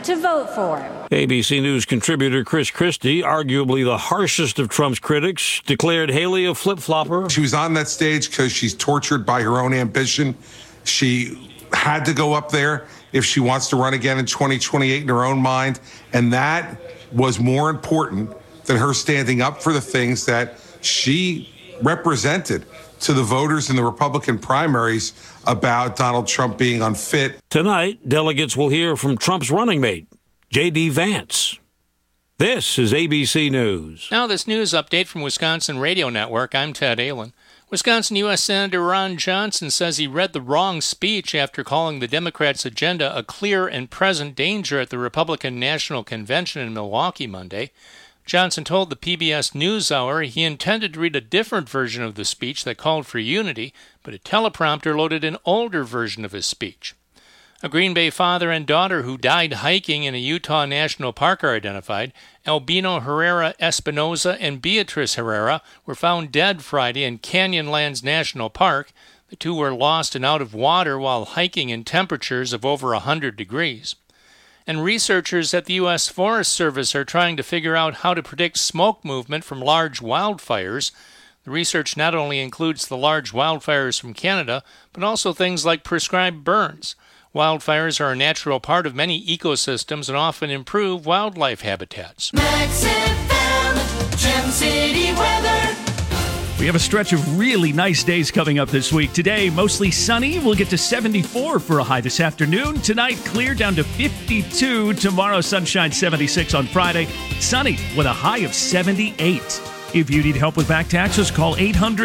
to vote for him. ABC News contributor Chris Christie, arguably the harshest of Trump's critics, declared Haley a flip-flopper. She was on that stage because she's tortured by her own ambition. She had to go up there if she wants to run again in 2028 in her own mind. And that was more important than her standing up for the things that she represented to the voters in the Republican primaries about Donald Trump being unfit. Tonight, delegates will hear from Trump's running mate, J.D. Vance. This is ABC News. Now this news update from Wisconsin Radio Network. I'm Ted Allen. Wisconsin U.S. Senator Ron Johnson says he read the wrong speech after calling the Democrats' agenda a clear and present danger at the Republican National Convention in Milwaukee Monday. Johnson told the PBS NewsHour he intended to read a different version of the speech that called for unity, but a teleprompter loaded an older version of his speech. A Green Bay father and daughter who died hiking in a Utah National Park are identified. Albino Herrera Espinoza and Beatrice Herrera were found dead Friday in Canyonlands National Park. The two were lost and out of water while hiking in temperatures of over 100 degrees. And researchers at the U.S. Forest Service are trying to figure out how to predict smoke movement from large wildfires. The research not only includes the large wildfires from Canada, but also things like prescribed burns. Wildfires are a natural part of many ecosystems and often improve wildlife habitats. Max FM, Gem City weather. We have a stretch of really nice days coming up this week. Today, mostly sunny. We'll get to 74 for a high this afternoon. Tonight, clear down to 52. Tomorrow, sunshine 76 on Friday. Sunny with a high of 78. If you need help with back taxes, call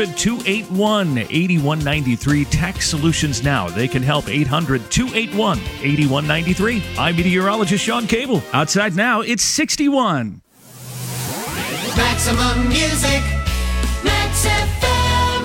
800-281-8193. Tax Solutions Now. They can help. 800-281-8193. I'm meteorologist Sean Cable. Outside now, it's 61. Maximum music. Max FM.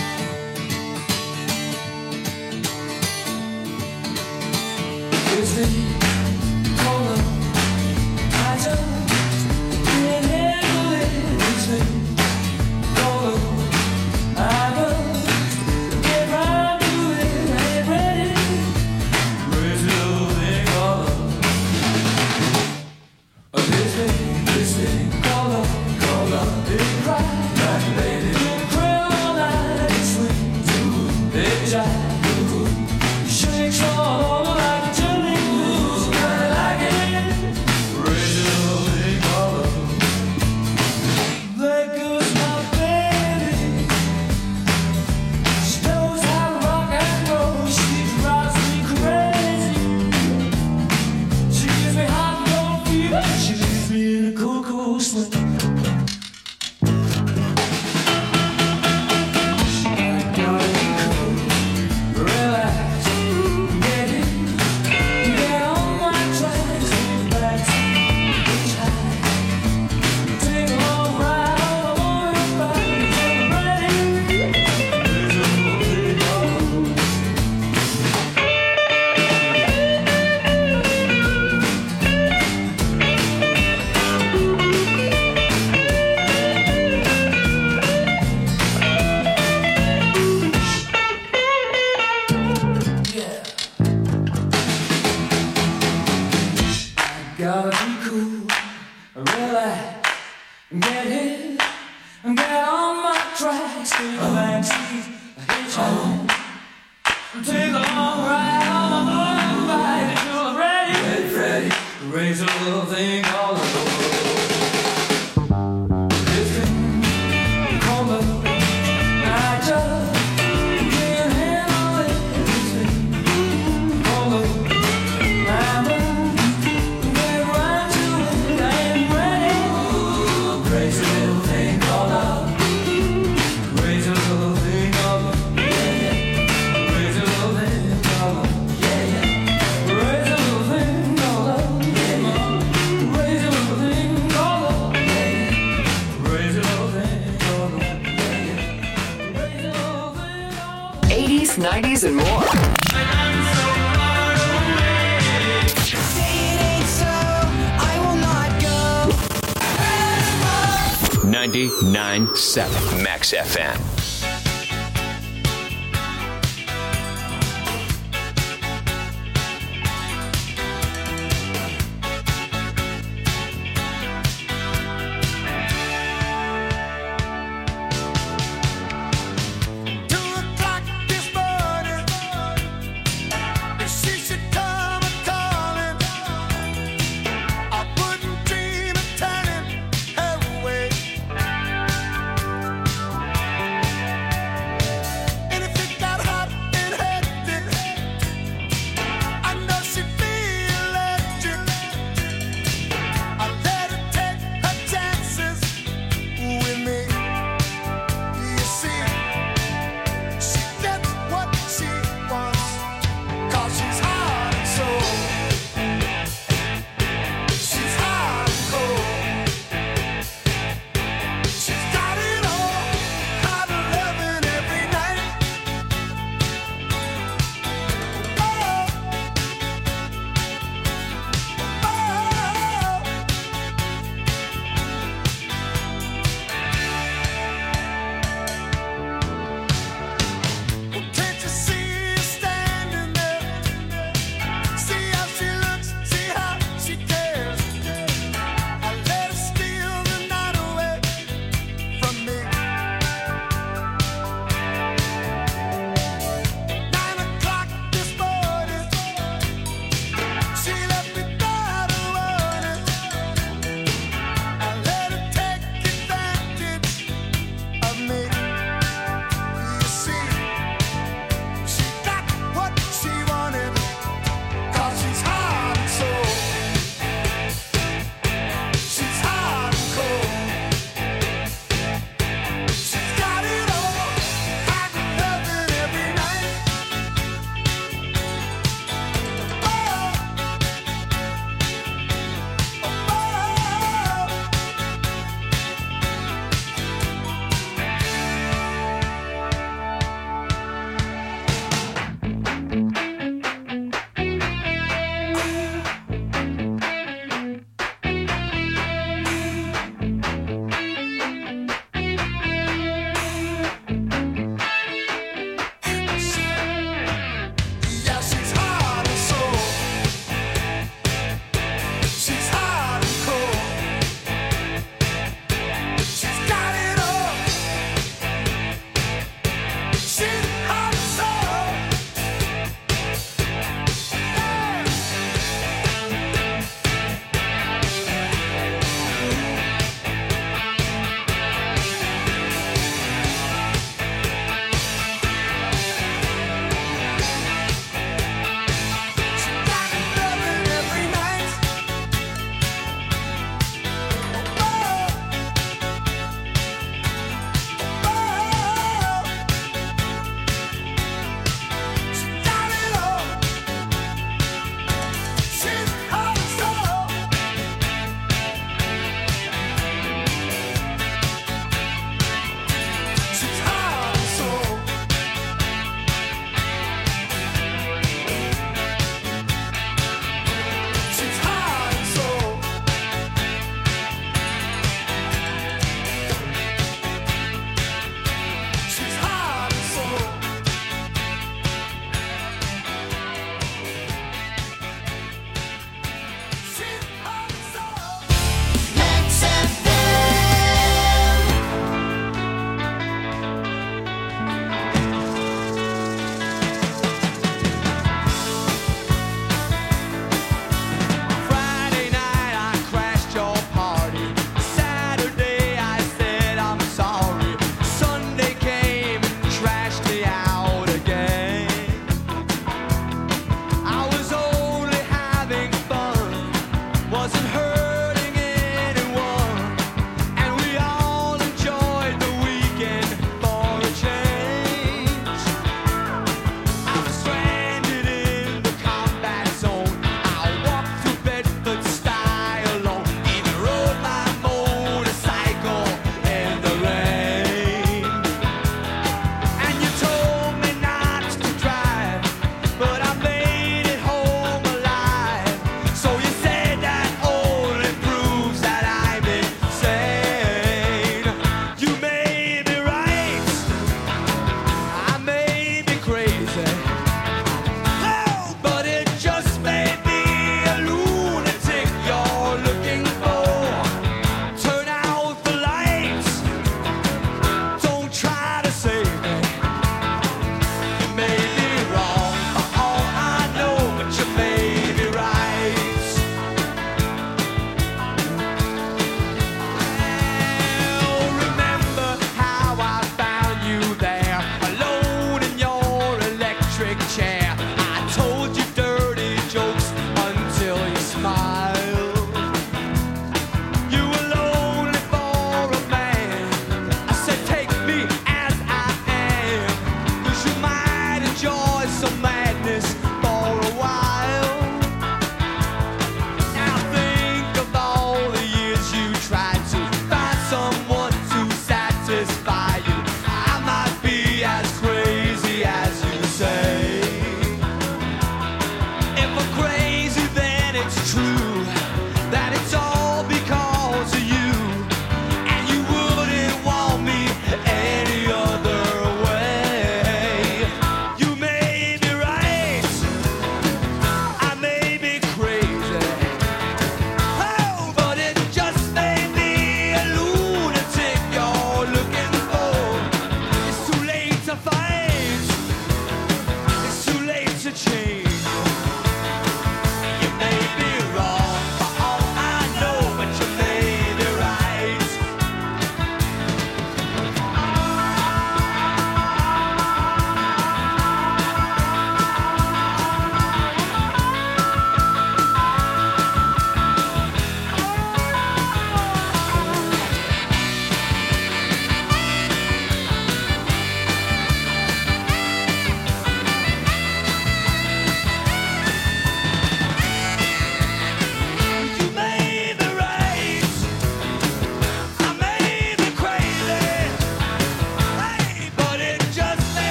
And more. 99.7 Max FM.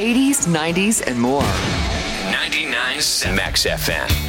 80s, 90s, and more. 99.7 Max FM.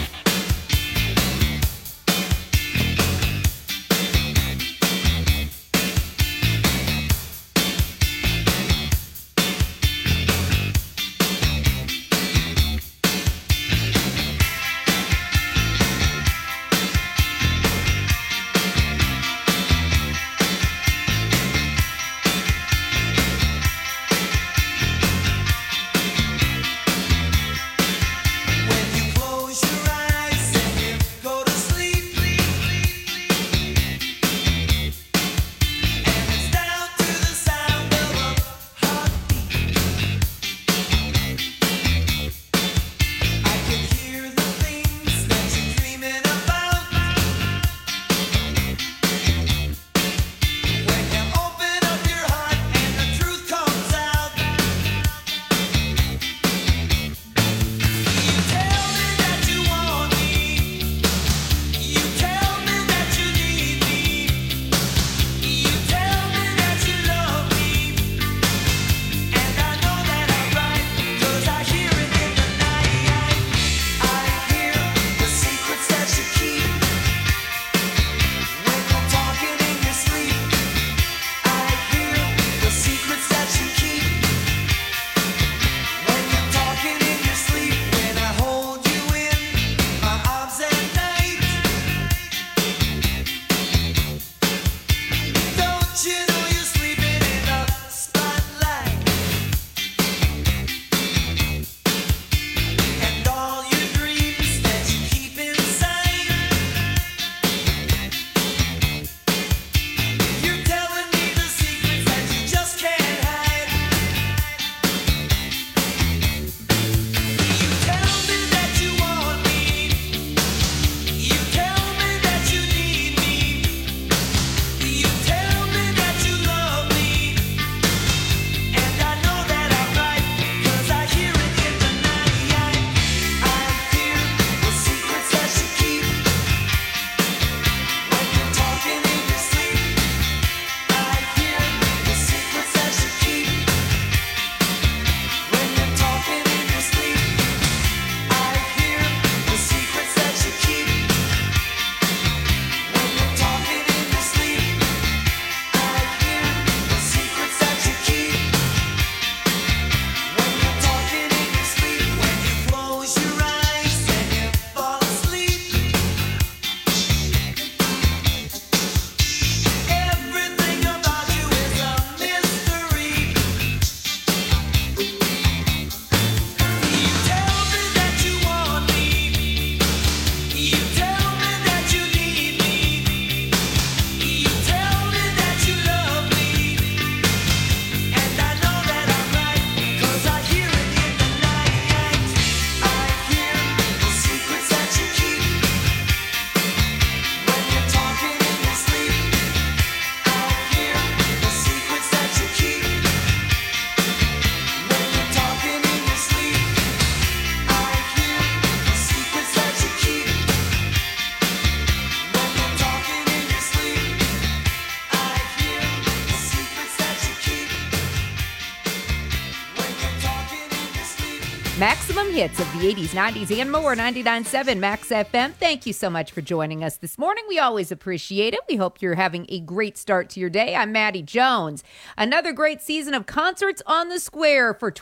Maximum hits of the 80s, 90s, and more. 99.7 Max FM. Thank you so much for joining us this morning. We always appreciate it. We hope you're having a great start to your day. I'm Maddie Jones. Another great season of Concerts on the Square for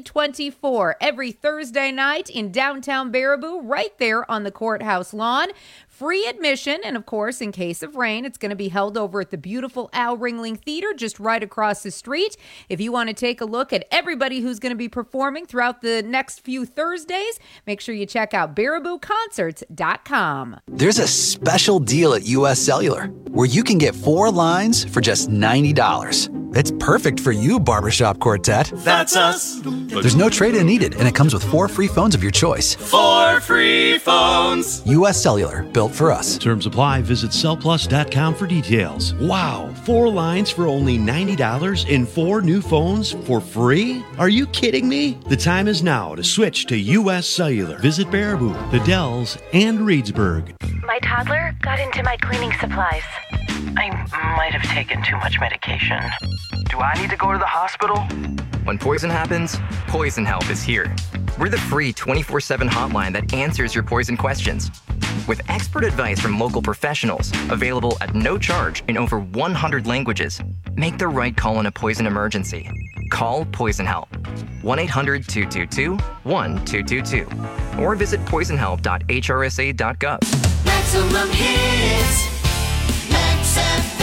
2024. Every Thursday night in downtown Baraboo, right there on the courthouse lawn. Free admission, and of course, in case of rain, it's going to be held over at the beautiful Al Ringling Theater just right across the street. If you want to take a look at everybody who's going to be performing throughout the next few Thursdays, make sure you check out BarabooConcerts.com. There's a special deal at US Cellular where you can get 4 lines for just $90. It's perfect for you, Barbershop Quartet. That's us. There's no trade-in needed, and it comes with 4 free phones of your choice. 4 free phones. US Cellular, built for us. Terms apply. Visit cellplus.com for details. Wow, 4 lines for only $90 and 4 new phones for free? Are you kidding me? The time is now to switch to US Cellular. Visit Baraboo, The Dells, and Reedsburg. My toddler got into my cleaning supplies. I might have taken too much medication. Do I need to go to the hospital? When poison happens, Poison Help is here. We're the free 24/7 hotline that answers your poison questions. With expert advice from local professionals, available at no charge in over 100 languages, make the right call in a poison emergency. Call Poison Help. 1-800-222-1222. Or visit poisonhelp.hrsa.gov. Maximum hits. Max FM.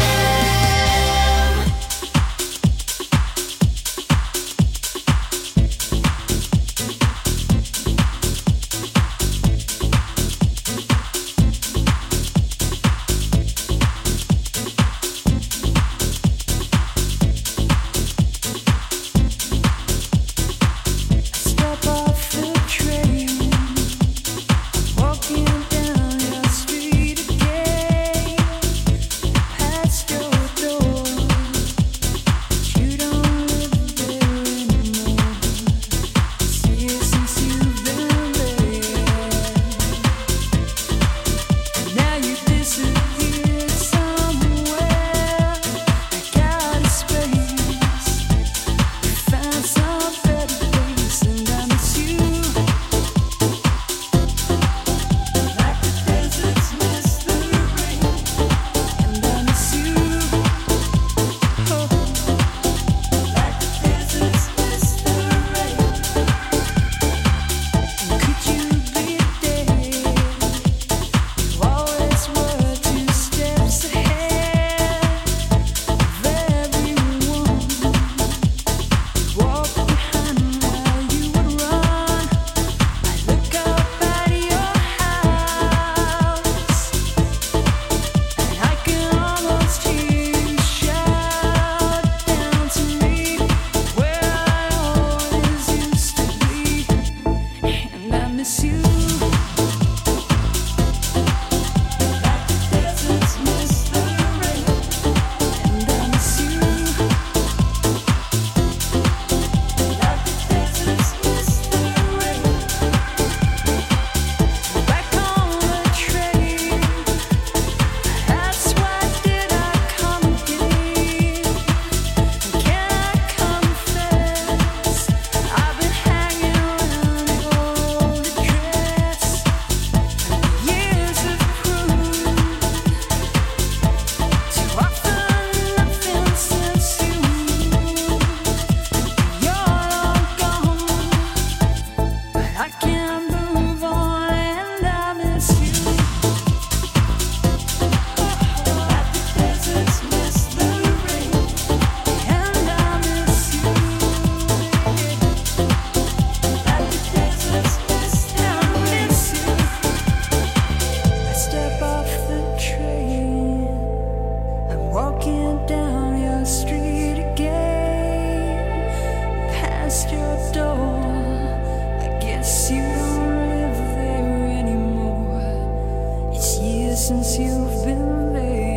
since you've been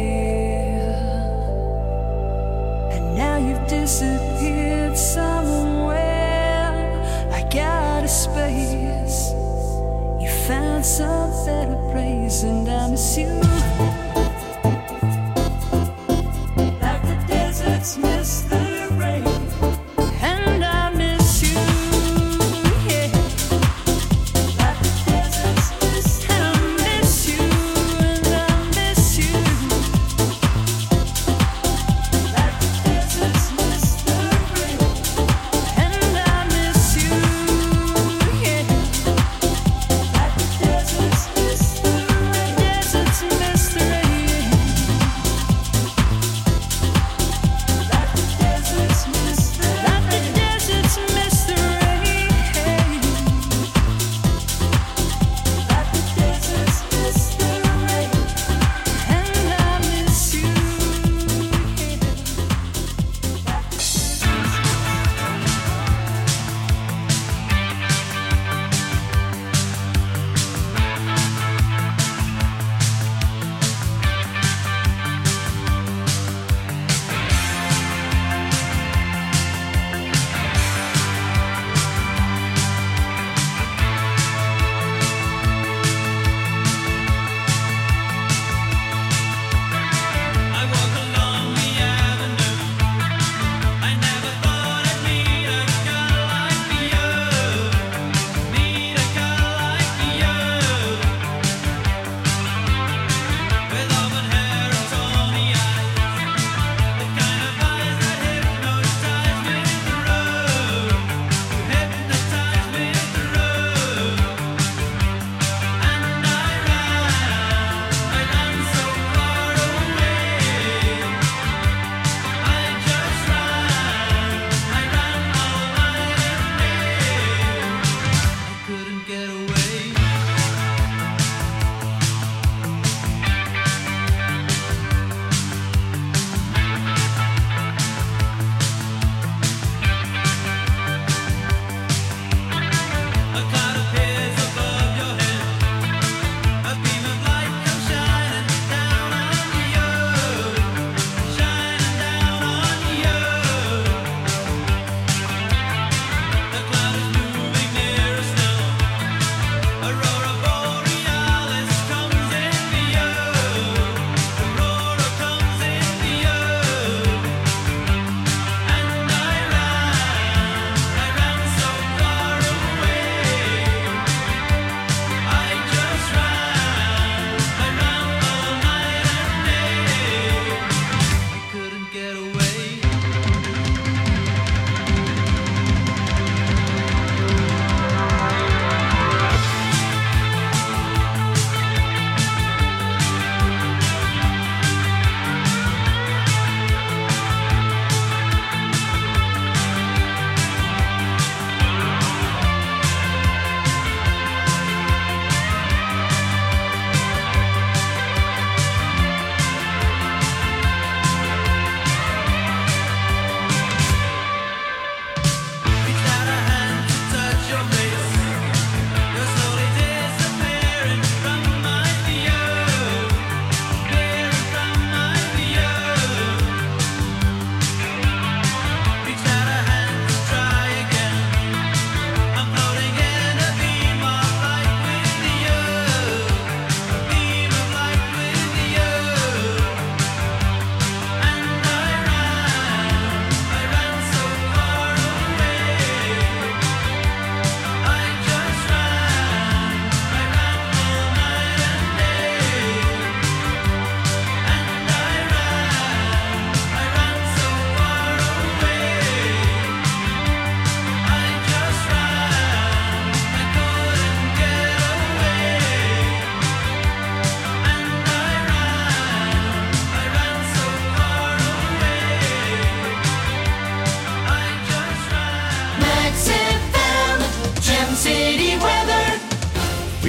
there, and now you've disappeared somewhere. I got a space, you found some better place, and I miss you. Like the deserts miss the rain, and I miss you. Miss the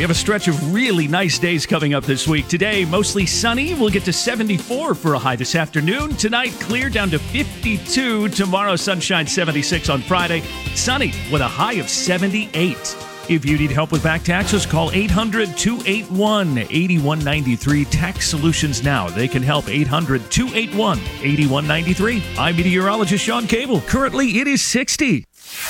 have a stretch of really nice days coming up this week. Today, mostly sunny. We'll get to 74 for a high this afternoon. Tonight, clear down to 52. Tomorrow, sunshine 76 on Friday. Sunny with a high of 78. If you need help with back taxes, call 800-281-8193. Tax Solutions Now. They can help. 800-281-8193. I'm meteorologist Sean Cable. Currently, it is 60.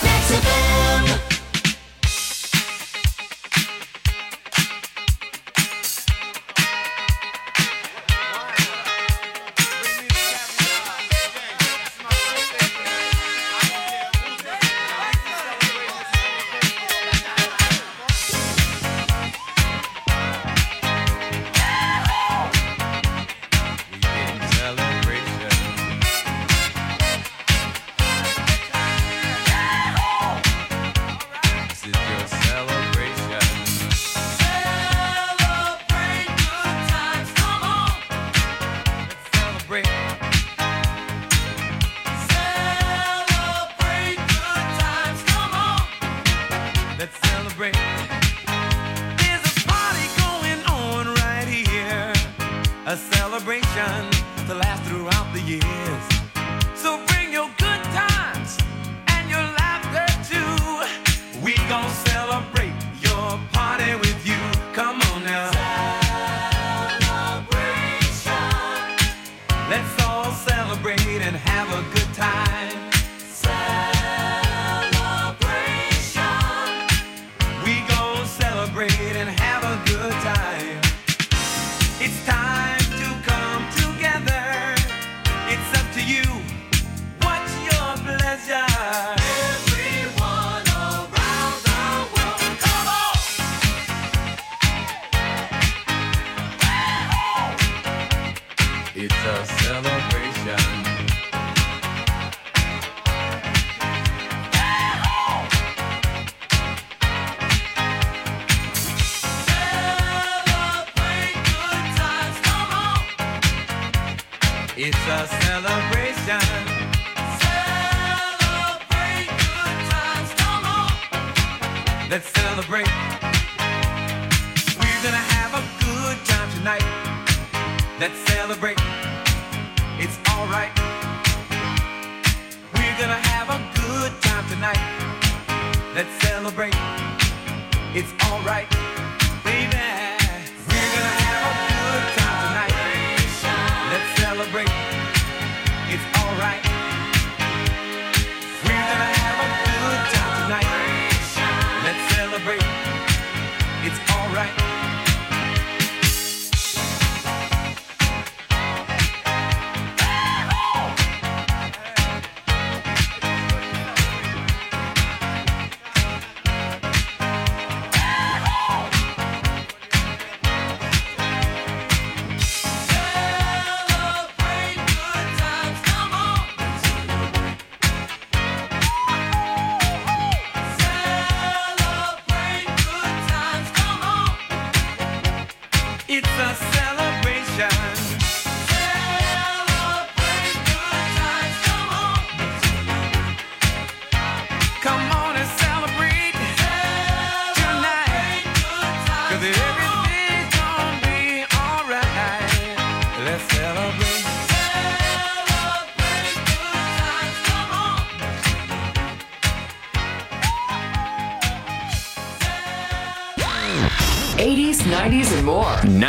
'80s, '90s, and more.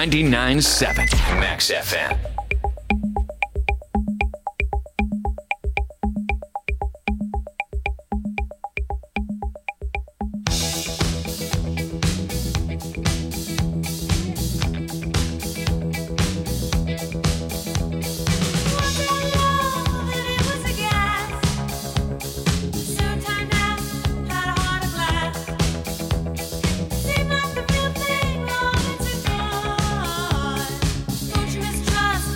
99.7 Max FM. Trust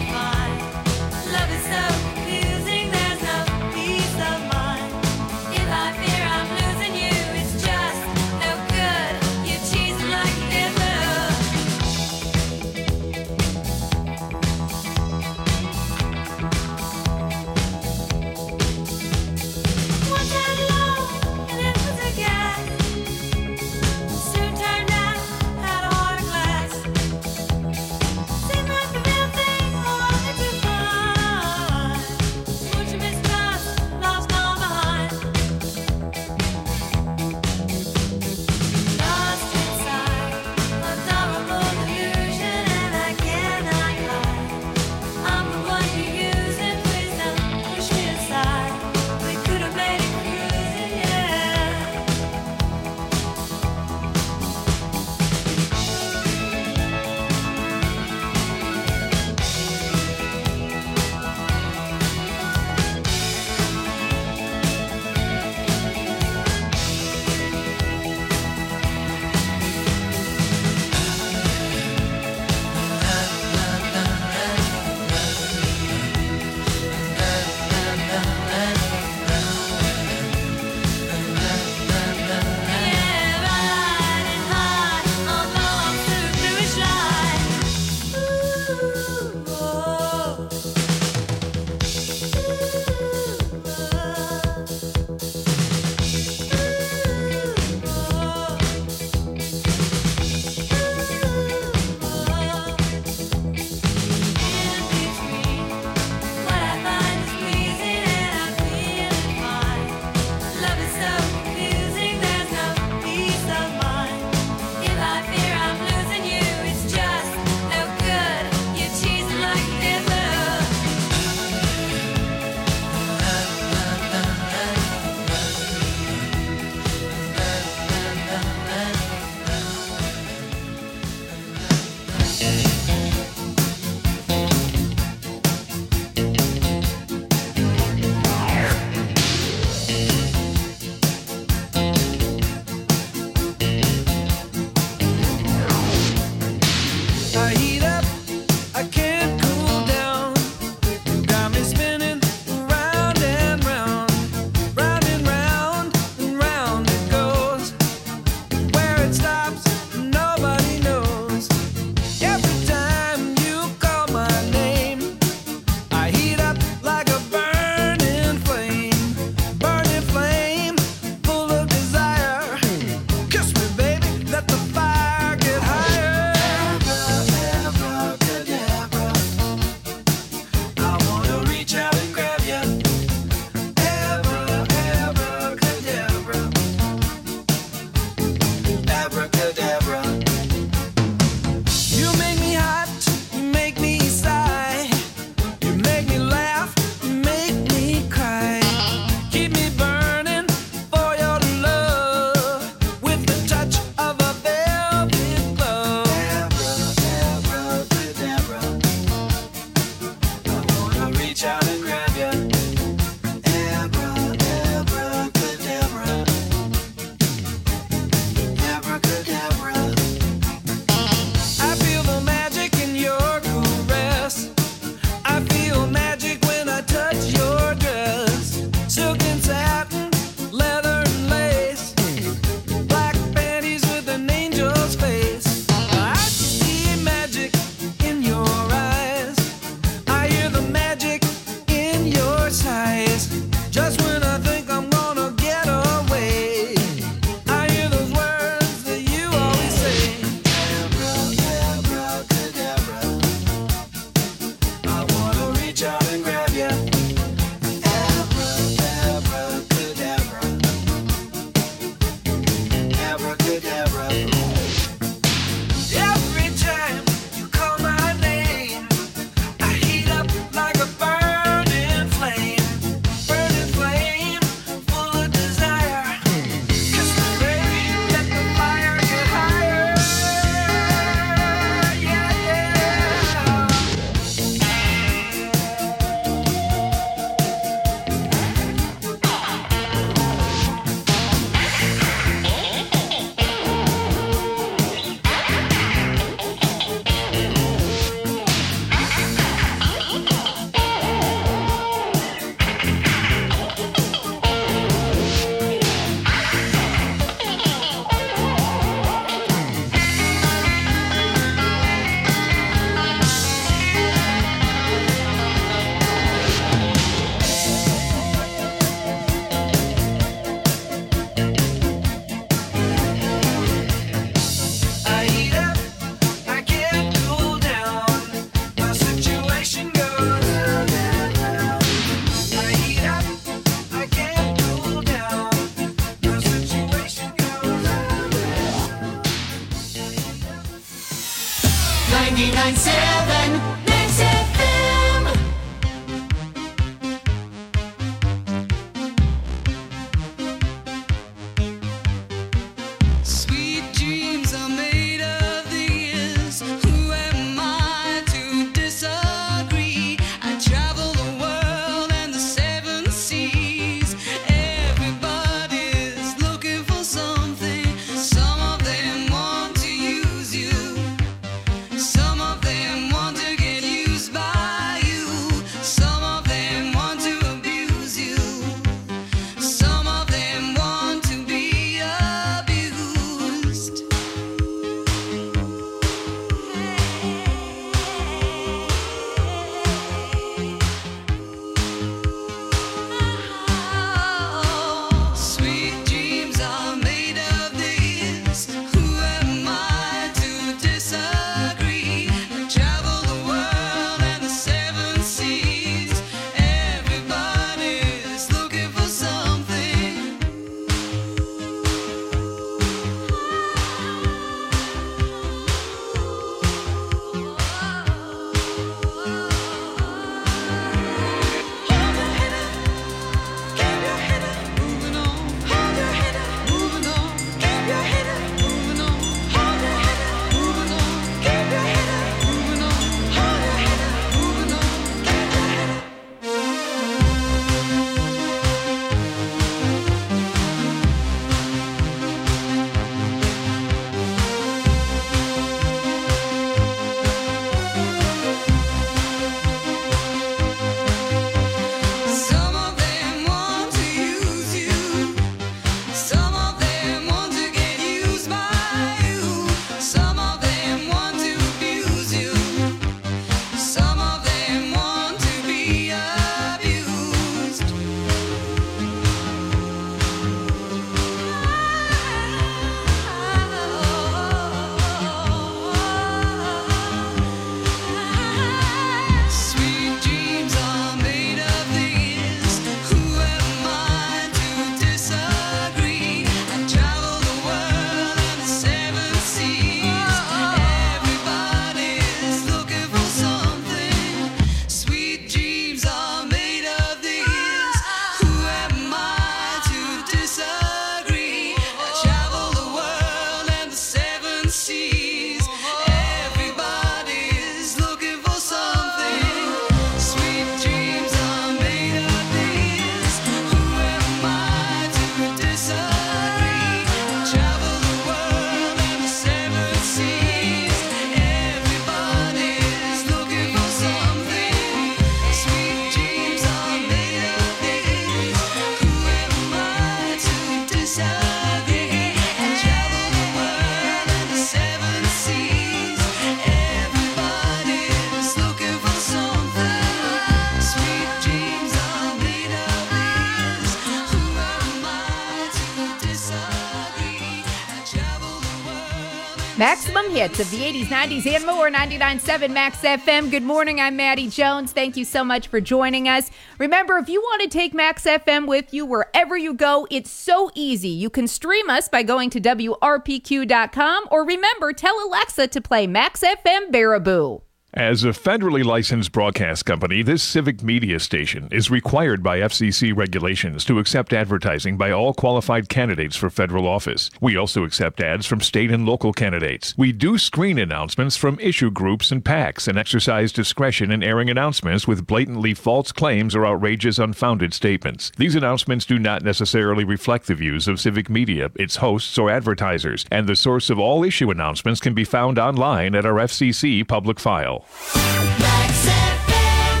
Maximum hits of the 80s, 90s, and more. 99.7 Max FM. Good morning. I'm Maddie Jones. Thank you so much for joining us. Remember, if you want to take Max FM with you wherever you go, it's so easy. You can stream us by going to WRPQ.com, or remember, tell Alexa to play Max FM Baraboo. As a federally licensed broadcast company, this civic media station is required by FCC regulations to accept advertising by all qualified candidates for federal office. We also accept ads from state and local candidates. We do screen announcements from issue groups and PACs and exercise discretion in airing announcements with blatantly false claims or outrageous, unfounded statements. These announcements do not necessarily reflect the views of civic media, its hosts, or advertisers, and the source of all issue announcements can be found online at our FCC public file. Max FM.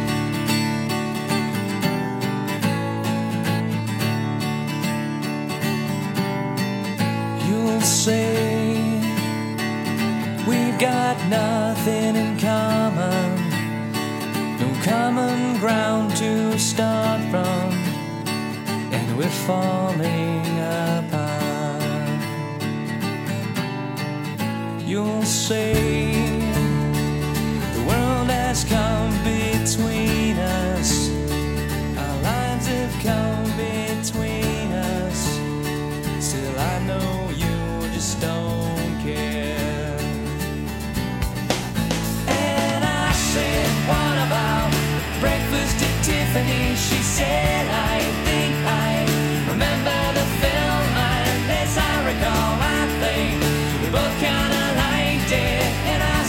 You'll say we've got nothing in common, no common ground to start from, and we're falling apart. You'll say the world has come between us, our lives have come between us. Still I know you just don't care. And I said, what about breakfast at Tiffany? She said, I think I remember the film, and as I recall, I think we both kinda liked it. And I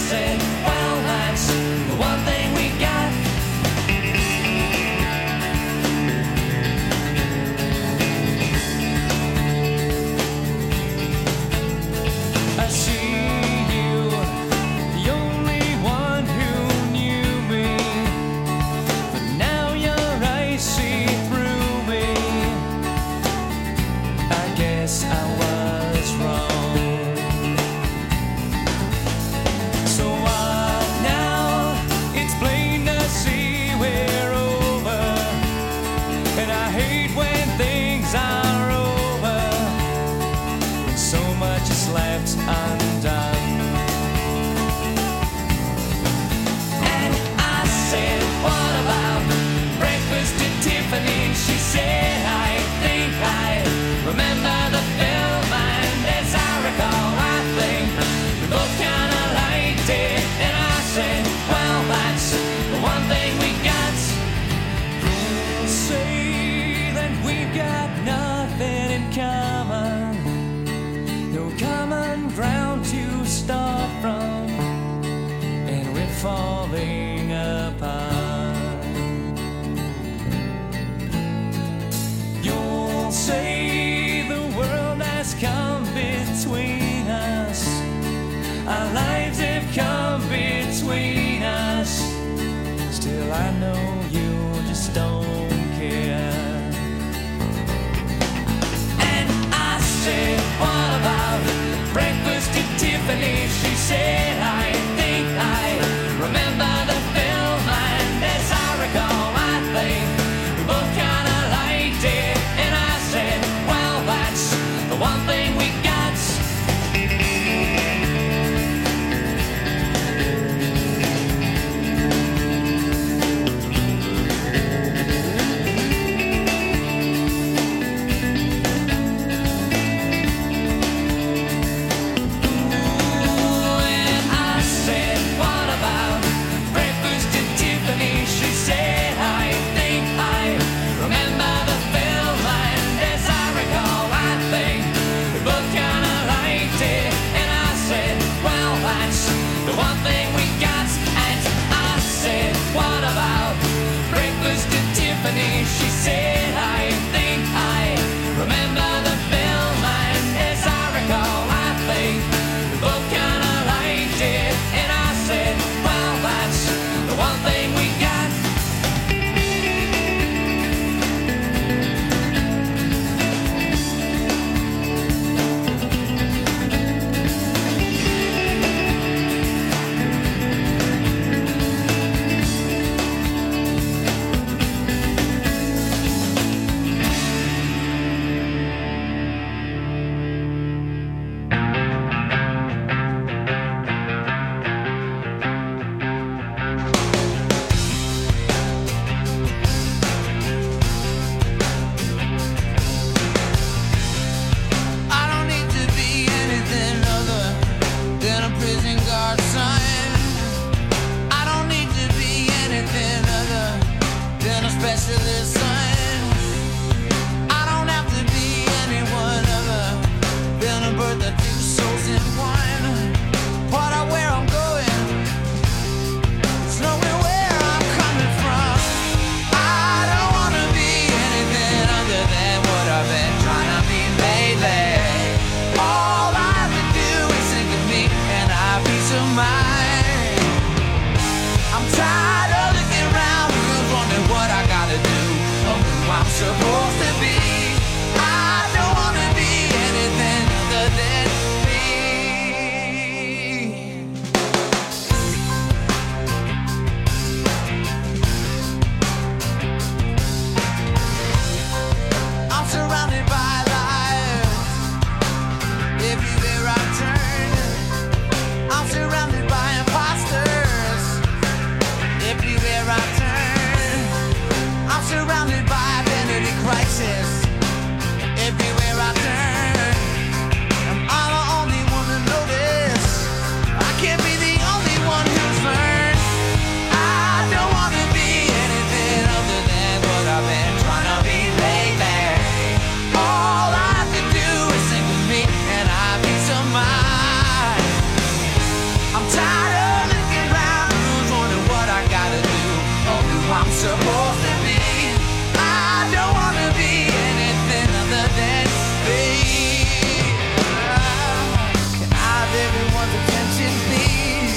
everywhere I turn, I'm surrounded by identity crisis. Everywhere I turn, am I the only one to notice? I can't be the only one who's learned. I don't want to be anything other than what I've been trying to be lately. All I have to do is sing with me and I have peace of mind. I'm tired of looking around, who's wondering what I gotta do or who I'm supposed to be. I don't want to be anything other than me. Can I have everyone's attention, please?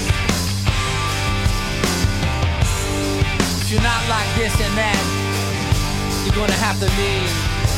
If you're not like this and that, you're gonna have to leave.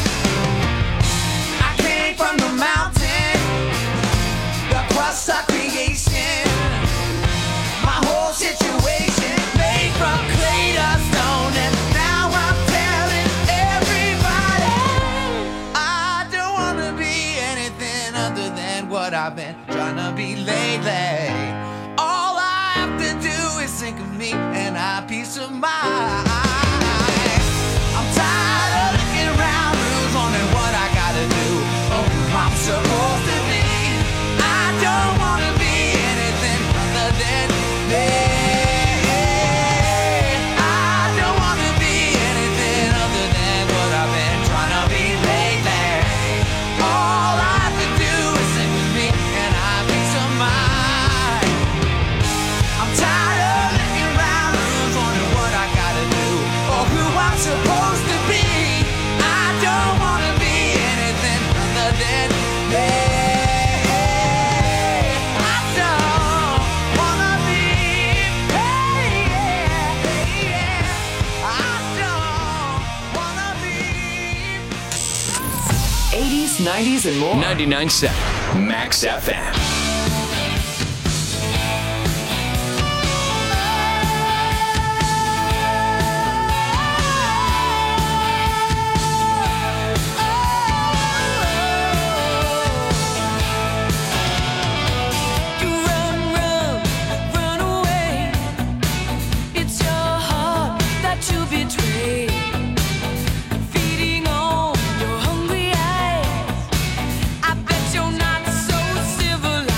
I came from the mountain, the crust of creation. My whole situation made from clay to stone, and now I'm telling everybody I don't wanna be anything other than what I've been trying to be lately. All I have to do is think of me and I have peace of mind. I'm tired of looking around, who's wondering what I gotta do or who I'm supposed to be. I don't wanna be anything other than me. I don't wanna be anything other than what I've been trying to be lately. All I have to do is sing with me and I have peace of mind. I'm tired of looking around, who's wondering what I gotta do or who I'm supposed to be. I don't wanna be anything other than me. I don't wanna be, I don't wanna be. 80s, 90s, and more. 99.7 Max FM. Run away. It's your heart that you betray. Feeding on your hungry eyes. I bet you're not so civilized.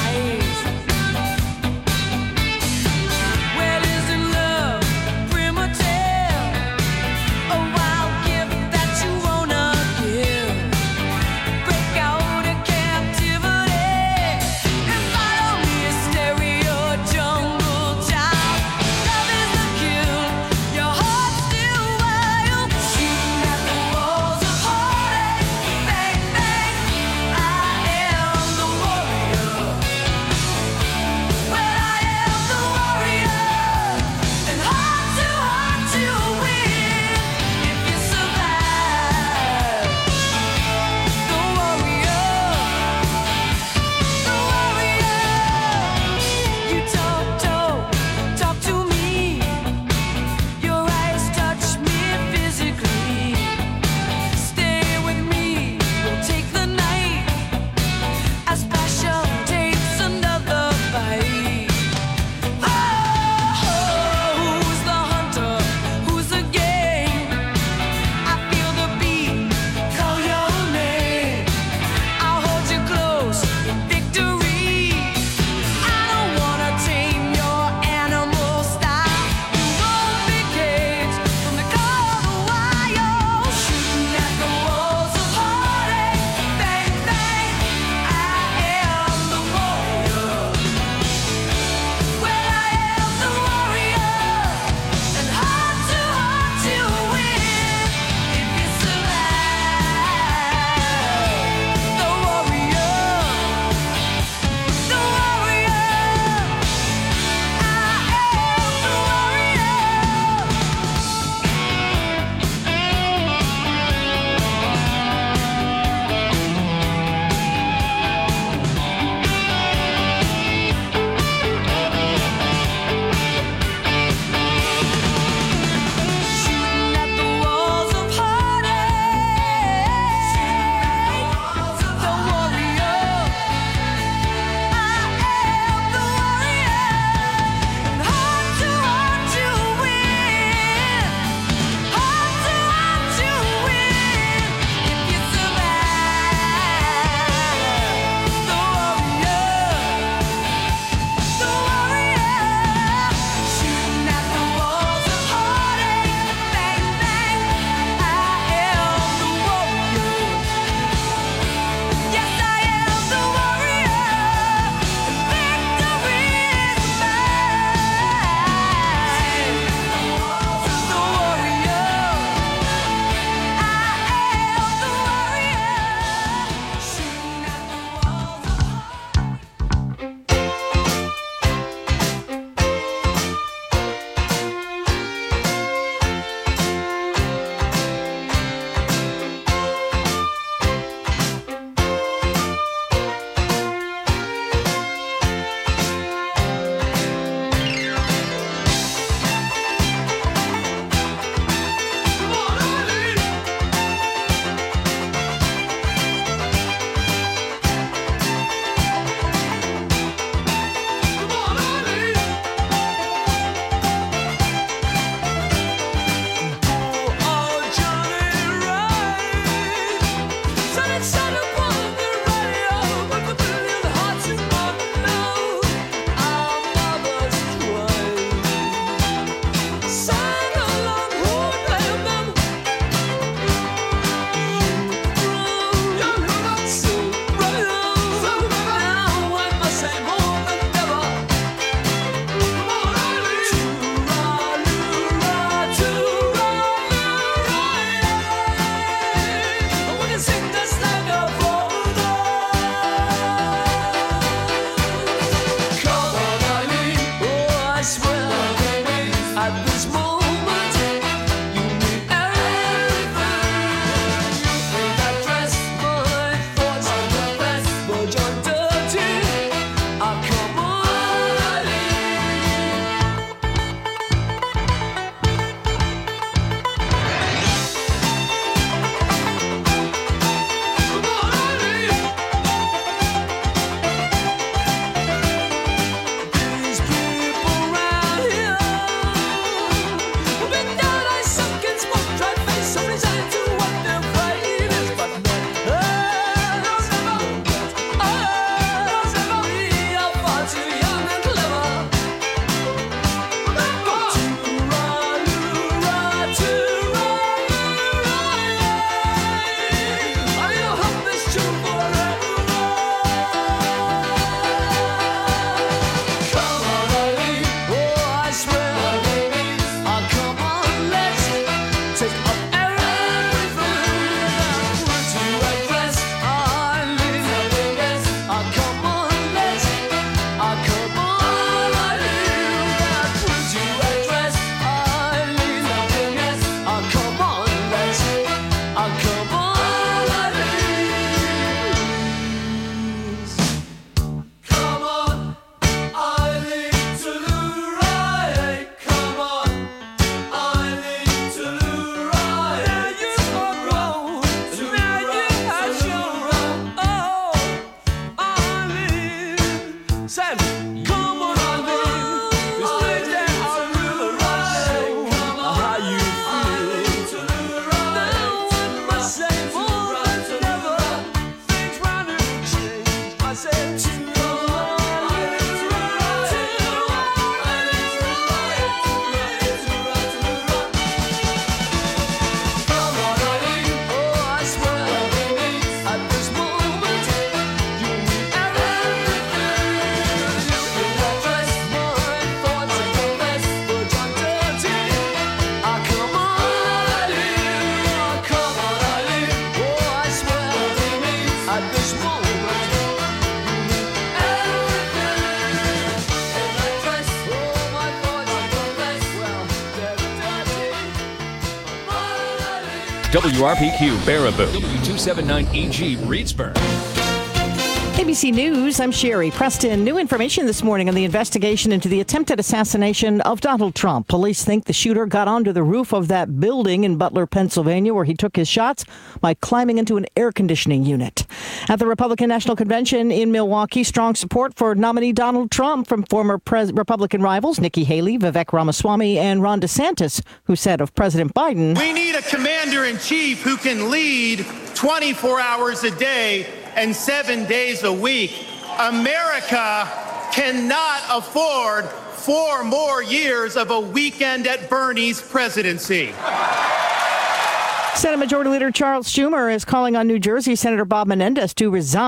WRPQ Baraboo, W279EG Reedsburg. ABC News, I'm Sherry Preston. New information this morning on the investigation into the attempted assassination of Donald Trump. Police think the shooter got onto the roof of that building in Butler, Pennsylvania, where he took his shots by climbing into an air conditioning unit. At the Republican National Convention in Milwaukee, strong support for nominee Donald Trump from former Republican rivals Nikki Haley, Vivek Ramaswamy, and Ron DeSantis, who said of President Biden, "We need a commander-in-chief who can lead 24 hours a day and 7 days a week. America cannot afford 4 more years of a weekend at Bernie's presidency." Senate Majority Leader Charles Schumer is calling on New Jersey Senator Bob Menendez to resign.